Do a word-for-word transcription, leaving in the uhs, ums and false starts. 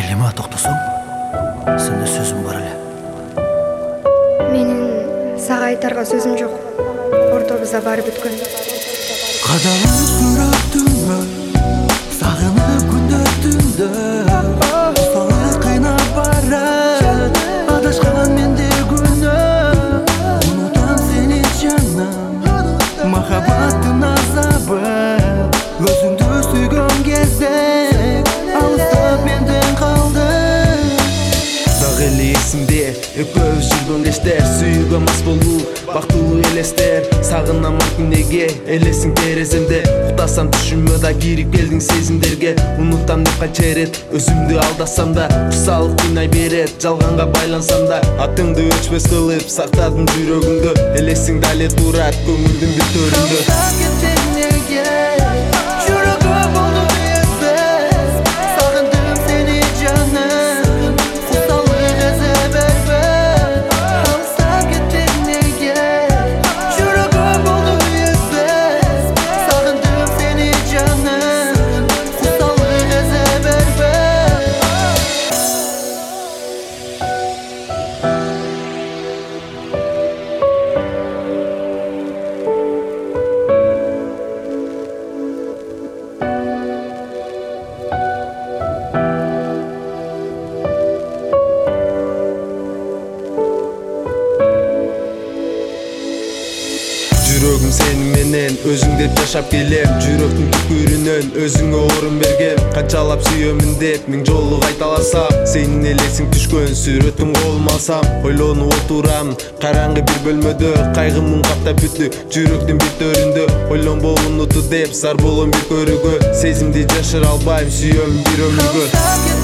Элима токтосоң, сенде сөзүм бар эле. Менин сага айтарга сөзүм жок. Ортобузда баары бүткөн. Кадалып сүрөттүңбү, сагынып күндөттүңдө. Осалы кыйнап барат, адашкан менде күнөө. Унутам сени жаным, махаббаттын азабы. Өзүңдү сүйгөн кезде алыстап менден калды. Дагы эле эсимде экөөбүз жүргөн кештер, сүйүүгө мас болуу бактылуу элестер. Сагынам ар күнеге элесиң тереземде, уктасам түшүмө да кирип келдиң сезимдерге. Унутам деп канча ирет өзүмдү алдасам да, курсалык кыйнай берет жалганга байлансам да. Атыңды өчпөс кылып сактадым жүрөгүмдө, элесиң дале турат көңүлдүн бир төрүндө. Жүрөгүм сени менен өзүң деп жашап келем, жүрөктүн түкүрүнөн өзүңө орун бергем. Канчалап сүйөмүн деп миң жолу кайталасам, сенин элесиң түшкөн сүрөтүн колума алсам. Ойлонуп отурам караңгы бир бөлмөдө, кайгымын каптап бүттү жүрөктүн бир төрүндө. Ойлонбо унуту деп зар болом бир көрүүгө, сезимди жашыра албайм, сүйөмүн бир өмүргө.